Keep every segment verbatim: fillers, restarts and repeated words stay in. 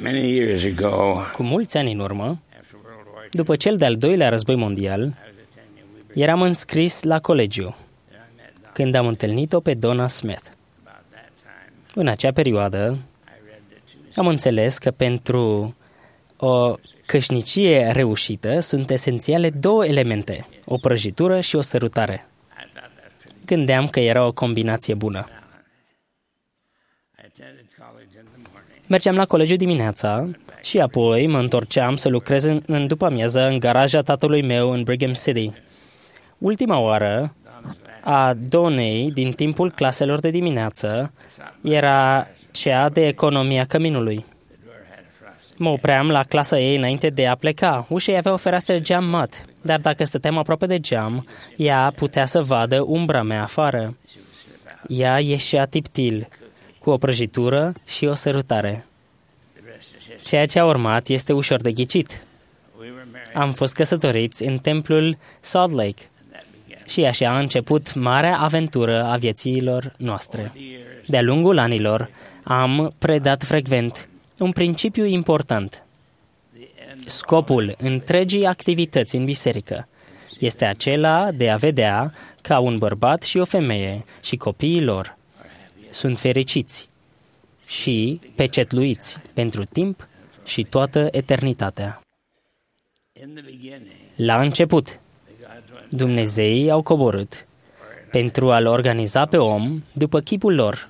Many years ago, Cu mulți ani în urmă, după cel de-al doilea război mondial, eram înscris la colegiu când am întâlnit-o pe Donna Smith. În acea perioadă, am înțeles că pentru o căsnicie reușită sunt esențiale două elemente, o prăjitură și o sărutare. Gândeam că era o combinație bună. Mergeam la colegiu dimineața și apoi mă întorceam să lucrez în, în după-amiază în garaja tatălui meu în Brigham City. Ultima oară a Donei din timpul claselor de dimineață era cea de economia căminului. Mă opream la clasa ei înainte de a pleca. Ușa ei avea o fereastră de geam mat, dar dacă stăteam aproape de geam, ea putea să vadă umbra mea afară. Ea ieșea tiptil, cu o prăjitură și o sărutare. Ceea ce a urmat este ușor de ghicit. Am fost căsătoriți în templul Salt Lake și așa a început marea aventură a vieților noastre. De-a lungul anilor am predat frecvent un principiu important. Scopul întregii activități în biserică este acela de a vedea ca un bărbat și o femeie și copiii lor sunt fericiți și pecetluiți pentru timp și toată eternitatea. La început, Dumnezeii au coborât pentru a-l organiza pe om după chipul lor,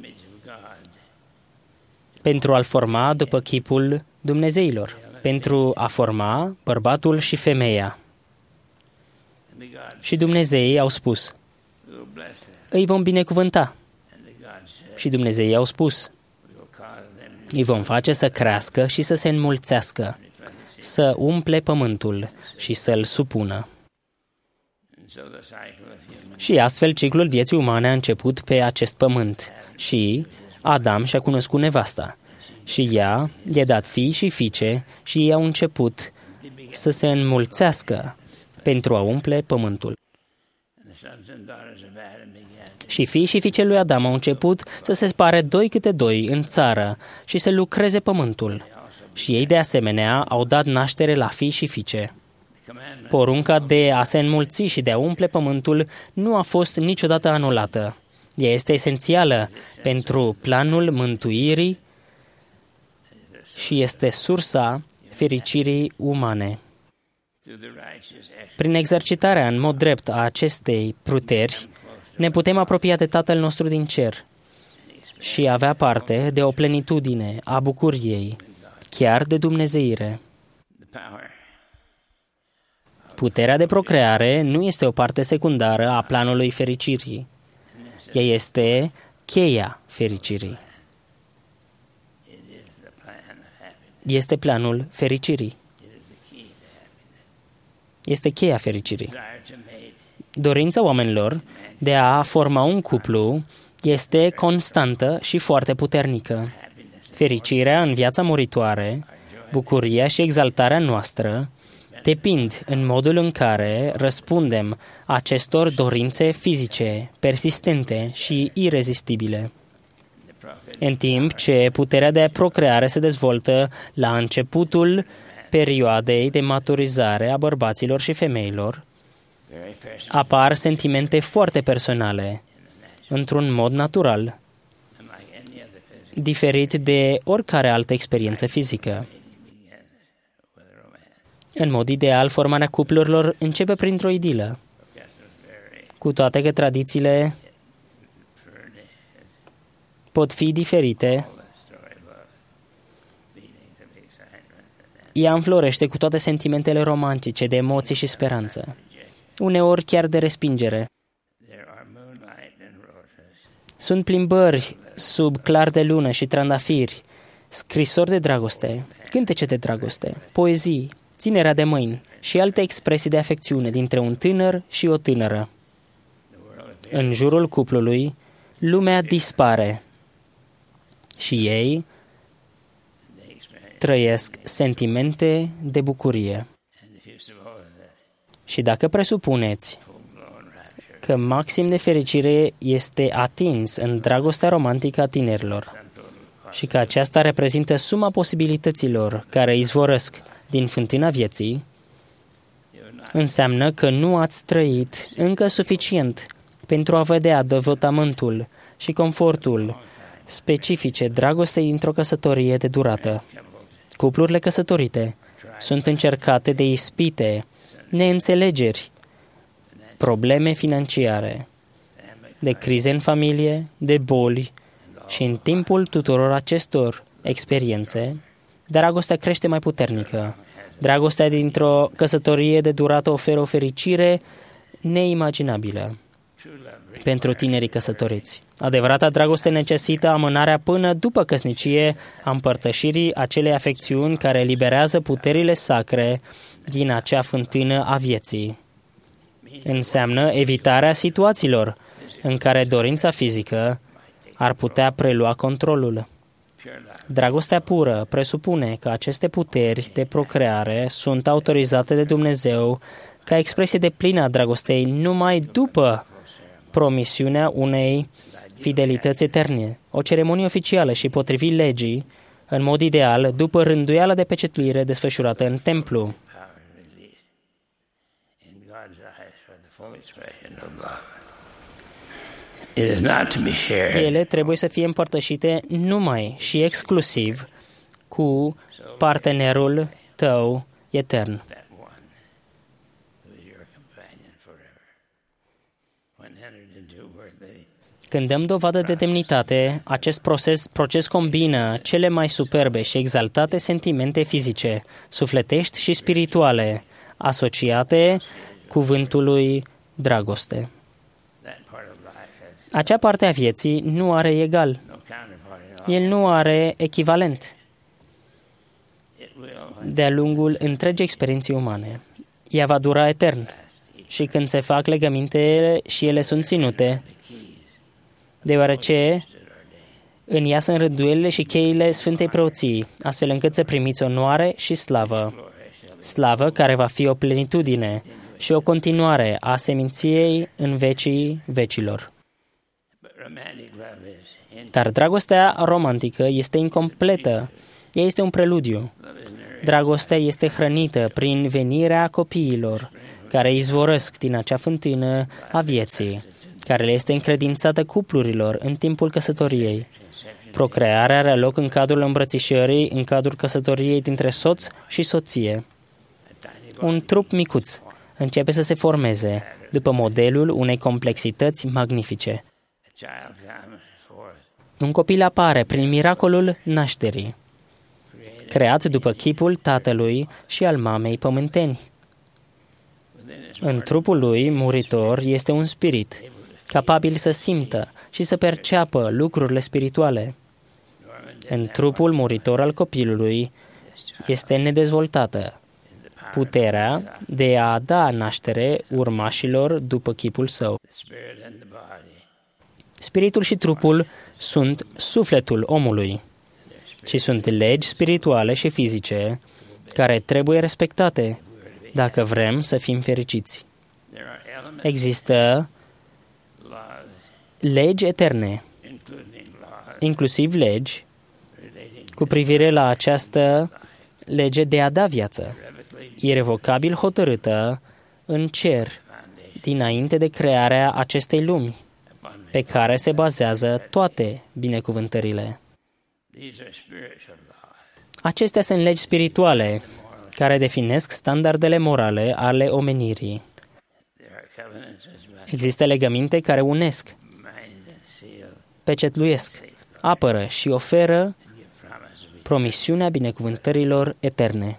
pentru a-l forma după chipul Dumnezeilor, pentru a forma bărbatul și femeia. Și Dumnezeii au spus, îi vom binecuvânta. Și Dumnezeii au spus, îi vom face să crească și să se înmulțească, să umple pământul și să-l supună. Și astfel ciclul vieții umane a început pe acest pământ și Adam și-a cunoscut nevasta și ea i-a dat fii și fiice și ei au început să se înmulțească pentru a umple pământul. Și fii și fiicele lui Adam au început să se spare doi câte doi în țară și să lucreze pământul. Și ei de asemenea au dat naștere la fii și fiice. Porunca de a se înmulți și de a umple pământul nu a fost niciodată anulată. Ea este esențială pentru planul mântuirii și este sursa fericirii umane. Prin exercitarea în mod drept a acestei puteri, ne putem apropia de Tatăl nostru din cer și avea parte de o plenitudine a bucuriei, chiar de dumnezeire. Puterea de procreare nu este o parte secundară a planului fericirii. Ea este cheia fericirii. Este planul fericirii. Este cheia fericirii. Dorința oamenilor de a forma un cuplu este constantă și foarte puternică. Fericirea în viața muritoare, bucuria și exaltarea noastră depind în modul în care răspundem acestor dorințe fizice, persistente și irezistibile. În timp ce puterea de procreare se dezvoltă la începutul perioadei de maturizare a bărbaților și femeilor, apar sentimente foarte personale, într-un mod natural, diferit de oricare altă experiență fizică. În mod ideal, formarea cuplurilor începe printr-o idilă, cu toate că tradițiile pot fi diferite. Ea înflorește cu toate sentimentele romantice, de emoții și speranță, uneori chiar de respingere. Sunt plimbări sub clar de lună și trandafiri, scrisori de dragoste, cântece de dragoste, poezii, ținerea de mâini și alte expresii de afecțiune dintre un tânăr și o tânără. În jurul cuplului, lumea dispare și ei trăiesc sentimente de bucurie. Și dacă presupuneți că maxim de fericire este atins în dragostea romantică a tinerilor, și că aceasta reprezintă suma posibilităților care izvorăsc din fântâna vieții, înseamnă că nu ați trăit încă suficient pentru a vedea devotamentul și confortul specifice dragostei într-o căsătorie de durată. Cuplurile căsătorite sunt încercate de ispite, neînțelegeri, probleme financiare, de crize în familie, de boli și în timpul tuturor acestor experiențe, dragostea crește mai puternică. Dragostea dintr-o căsătorie de durată oferă o fericire neimaginabilă pentru tinerii căsătoriți. Adevărata dragoste necesită amânarea până după căsnicie a împărtășirii acelei afecțiuni care eliberează puterile sacre din acea fântână a vieții. Înseamnă evitarea situațiilor în care dorința fizică ar putea prelua controlul. Dragostea pură presupune că aceste puteri de procreare sunt autorizate de Dumnezeu ca expresie de plină a dragostei numai după promisiunea unei fidelități eterne, o ceremonie oficială și potrivit legii, în mod ideal, după rânduiala de pecetuire desfășurată în templu. Ele trebuie să fie împărtășite numai și exclusiv cu partenerul tău etern. Când dăm dovadă de demnitate, acest proces, proces combină cele mai superbe și exaltate sentimente fizice, sufletești și spirituale, asociate cuvântului dragoste. Acea parte a vieții nu are egal. El nu are echivalent de-a lungul întregii experienței umane. Ea va dura etern și când se fac legămintele și ele sunt ținute, deoarece în ea sunt rânduielile și cheile Sfântei Preoții, astfel încât să primiți onoare și slavă. Slavă care va fi o plenitudine și o continuare a seminției în vecii vecilor. Dar dragostea romantică este incompletă. Ea este un preludiu. Dragostea este hrănită prin venirea copiilor, care izvorăsc din acea fântână a vieții, care le este încredințată cuplurilor în timpul căsătoriei. Procrearea are loc în cadrul îmbrățișării, în cadrul căsătoriei dintre soț și soție. Un trup micuț începe să se formeze după modelul unei complexități magnifice. Un copil apare prin miracolul nașterii, creat după chipul tatălui și al mamei pământeni. În trupul lui muritor este un spirit, capabil să simtă și să perceapă lucrurile spirituale. În trupul muritor al copilului este nedezvoltată puterea de a da naștere urmașilor după chipul său. Spiritul și trupul sunt sufletul omului și sunt legi spirituale și fizice care trebuie respectate dacă vrem să fim fericiți. Există legi eterne, inclusiv legi cu privire la această lege de a da viață, irevocabil hotărâtă în cer dinainte de crearea acestei lumi, pe care se bazează toate binecuvântările. Acestea sunt legi spirituale care definesc standardele morale ale omenirii. Există legăminte care unesc, pecetluiesc, apără și oferă promisiunea binecuvântărilor eterne.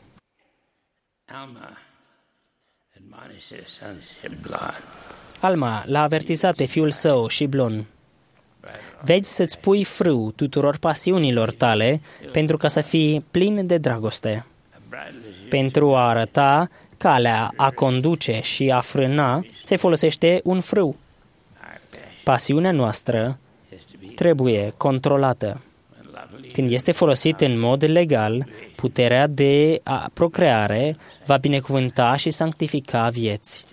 Alma l-a avertizat pe fiul său și Blon: vegi să-ți pui frâu tuturor pasiunilor tale pentru ca să fii plin de dragoste. Pentru a arăta calea a conduce și a frâna, se folosește un frâu. Pasiunea noastră trebuie controlată. Când este folosit în mod legal, puterea de a procreare va binecuvânta și sanctifica vieți.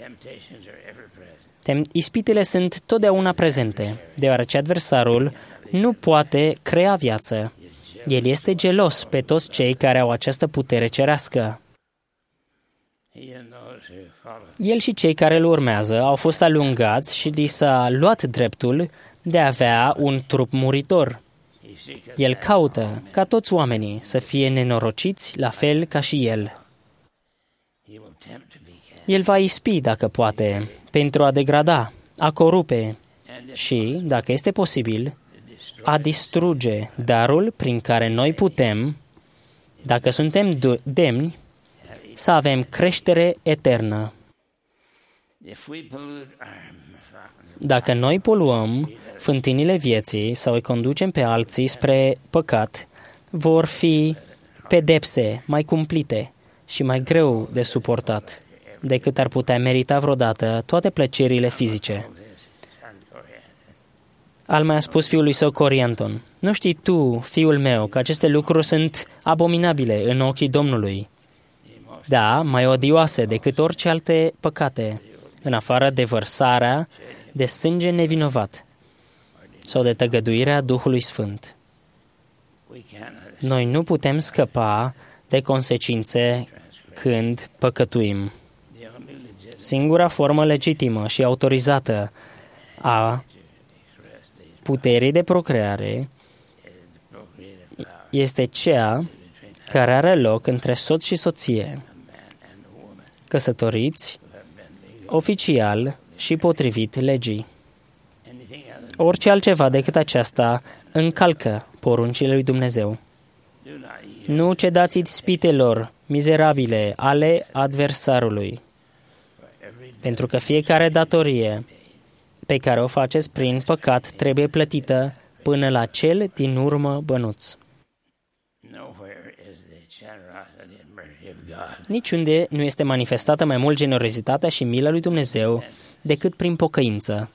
Ispitele sunt totdeauna prezente, deoarece adversarul nu poate crea viață. El este gelos pe toți cei care au această putere cerească. El și cei care îl urmează au fost alungați și li s-a luat dreptul de a avea un trup muritor. El caută ca toți oamenii să fie nenorociți la fel ca și el. El va ispi, dacă poate, pentru a degrada, a corupe și, dacă este posibil, a distruge darul prin care noi putem, dacă suntem demni, să avem creștere eternă. Dacă noi poluăm fântânile vieții sau îi conducem pe alții spre păcat, vor fi pedepse mai cumplite și mai greu de suportat decât ar putea merita vreodată toate plăcerile fizice. Al mai a spus fiului său Corianton: nu știi tu, fiul meu, că aceste lucruri sunt abominabile în ochii Domnului? Da, mai odioase decât orice alte păcate, în afară de vărsarea de sânge nevinovat sau de tăgăduirea Duhului Sfânt. Noi nu putem scăpa de consecințe când păcătuim. Singura formă legitimă și autorizată a puterii de procreare este cea care are loc între soț și soție, căsătoriți, oficial și potrivit legii. Orice altceva decât aceasta încalcă poruncile lui Dumnezeu. Nu cedați ispitelor mizerabile ale adversarului, pentru că fiecare datorie pe care o faceți prin păcat trebuie plătită până la cel din urmă bănuț. Niciunde nu este manifestată mai mult generozitatea și mila lui Dumnezeu decât prin pocăință.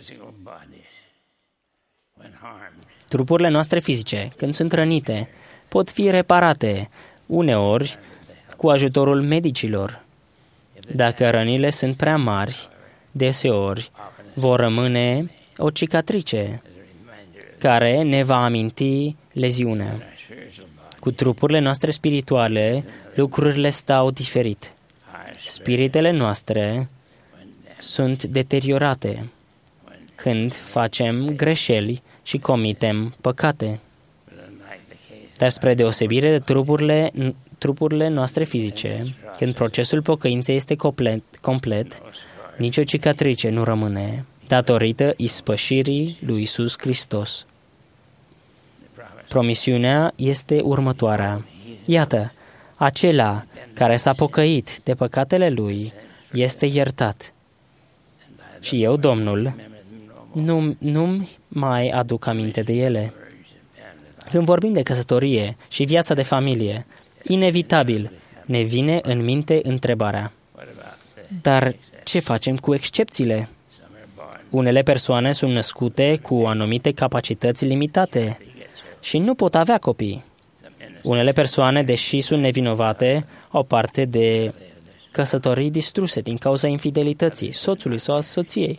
Trupurile noastre fizice, când sunt rănite, pot fi reparate, uneori cu ajutorul medicilor. Dacă rănile sunt prea mari, deseori vor rămâne o cicatrice care ne va aminti leziunea. Cu trupurile noastre spirituale, lucrurile stau diferit. Spiritele noastre sunt deteriorate când facem greșeli și comitem păcate. Dar spre deosebire de trupurile, trupurile noastre fizice, când procesul pocăinței este complet, complet, nicio cicatrice nu rămâne, datorită ispășirii lui Iisus Hristos. Promisiunea este următoarea. Iată, acela care s-a pocăit de păcatele lui este iertat. Și eu, Domnul, nu, nu-mi mai aduc aminte de ele. Când vorbim de căsătorie și viața de familie, inevitabil ne vine în minte întrebarea: dar ce facem cu excepțiile? Unele persoane sunt născute cu anumite capacități limitate și nu pot avea copii. Unele persoane, deși sunt nevinovate, au parte de căsătorii distruse din cauza infidelității soțului sau a soției.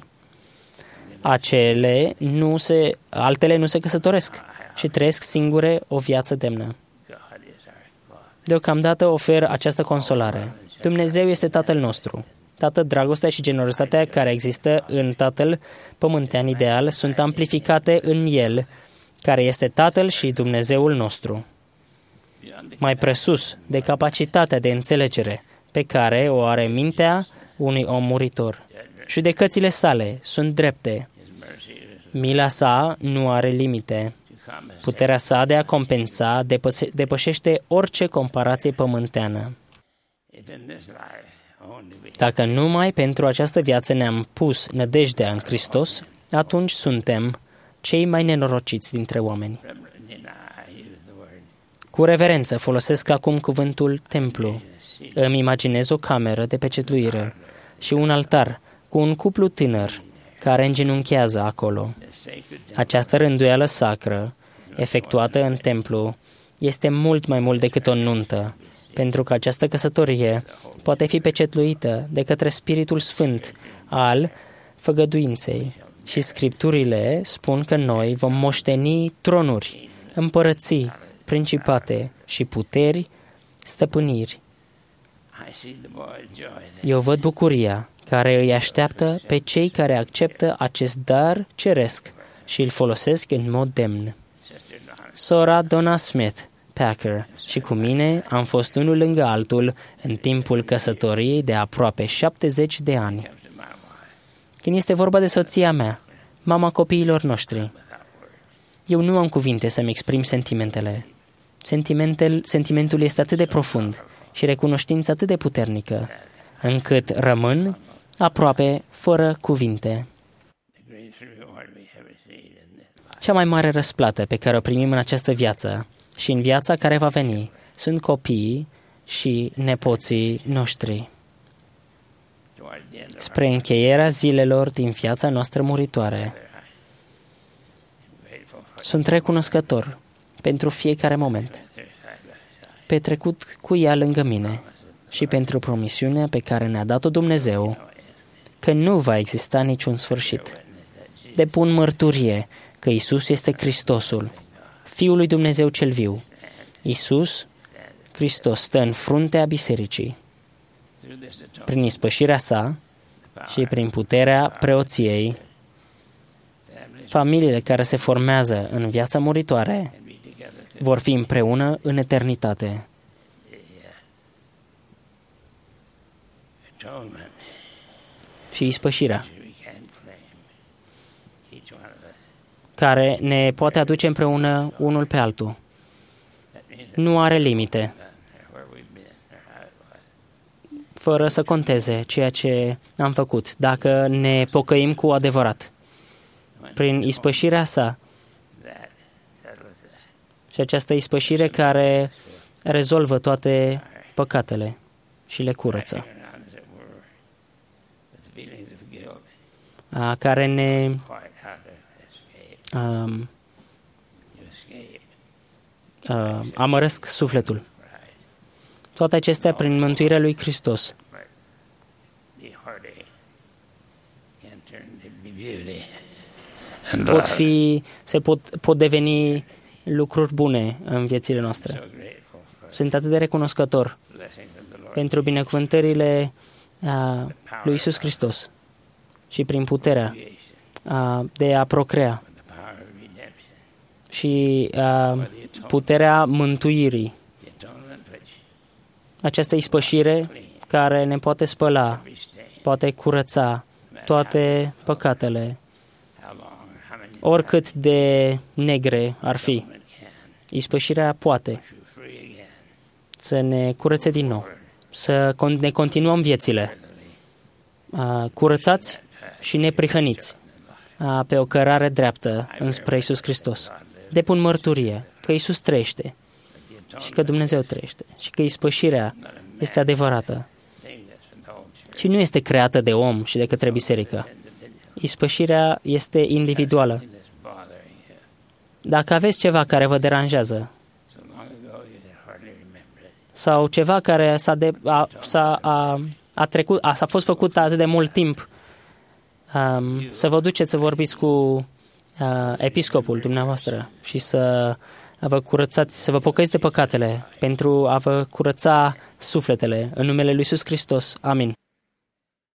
Acele nu se, altele nu se căsătoresc și trăiesc singure o viață demnă. Deocamdată ofer această consolare. Dumnezeu este Tatăl nostru. Toată dragostea și generozitatea care există în Tatăl pământean ideal sunt amplificate în El, care este Tatăl și Dumnezeul nostru. Mai presus de capacitatea de înțelegere pe care o are mintea unui om muritor. Judecățile sale sunt drepte. Mila sa nu are limite. Puterea sa de a compensa depăse- depășește orice comparație pământeană. Dacă numai pentru această viață ne-am pus nădejdea în Hristos, atunci suntem cei mai nenorociți dintre oameni. Cu reverență folosesc acum cuvântul templu. Îmi imaginez o cameră de pecetluire și un altar cu un cuplu tânăr care îngenunchează acolo. Această rânduială sacră, efectuată în templu, este mult mai mult decât o nuntă, pentru că această căsătorie poate fi pecetluită de către Spiritul Sfânt al făgăduinței. Și Scripturile spun că noi vom moșteni tronuri, împărății principate și puteri, stăpâniri. Eu văd bucuria care îi așteaptă pe cei care acceptă acest dar ceresc și îl folosesc în mod demn. Sora Donna Smith Packer și cu mine am fost unul lângă altul în timpul căsătoriei de aproape șaptezeci de ani. Când este vorba de soția mea, mama copiilor noștri, eu nu am cuvinte să-mi exprim sentimentele. Sentimentul, sentimentul este atât de profund și recunoștința atât de puternică, încât rămân aproape fără cuvinte. Cea mai mare răsplată pe care o primim în această viață și în viața care va veni sunt copiii și nepoții noștri. Spre încheierea zilelor din viața noastră muritoare, sunt recunoscător pentru fiecare moment petrecut cu ea lângă mine și pentru promisiunea pe care ne-a dat-o Dumnezeu că nu va exista niciun sfârșit. Depun mărturie că Iisus este Hristosul, Fiul lui Dumnezeu cel viu. Iisus Hristos stă în fruntea bisericii. Prin ispășirea sa și prin puterea preoției, familiile care se formează în viața muritoare vor fi împreună în eternitate. Și ispășirea, care ne poate aduce împreună unul pe altul, nu are limite, fără să conteze ceea ce am făcut, dacă ne pocăim cu adevărat. Prin ispășirea sa și această ispășire care rezolvă toate păcatele și le curăță, a, care ne um, uh, amăresc sufletul. Toate acestea prin mântuirea lui Hristos. Pot fi, se pot, pot deveni lucruri bune în viețile noastre. Sunt atât de recunoscător pentru binecuvântările uh, lui Iisus Hristos și prin puterea uh, de a procrea și uh, puterea mântuirii. Această ispășire care ne poate spăla, poate curăța toate păcatele, oricât de negre ar fi. Ispășirea poate să ne curățe din nou, să ne continuăm viețile curățați și neprihăniți pe o cărare dreaptă înspre Iisus Hristos. Depun mărturie că Iisus trăiește și că Dumnezeu trăiește și că ispășirea este adevărată și nu este creată de om și de către biserică. Ispășirea este individuală. Dacă aveți ceva care vă deranjează sau ceva care s-a, de, a, s-a, a, a, trecut, a, s-a fost făcut atât de mult timp, um, să vă duceți să vorbiți cu uh, episcopul dumneavoastră și să vă curățați, să vă pocăiți de păcatele pentru a vă curăța sufletele în numele lui Iisus Hristos. Amin.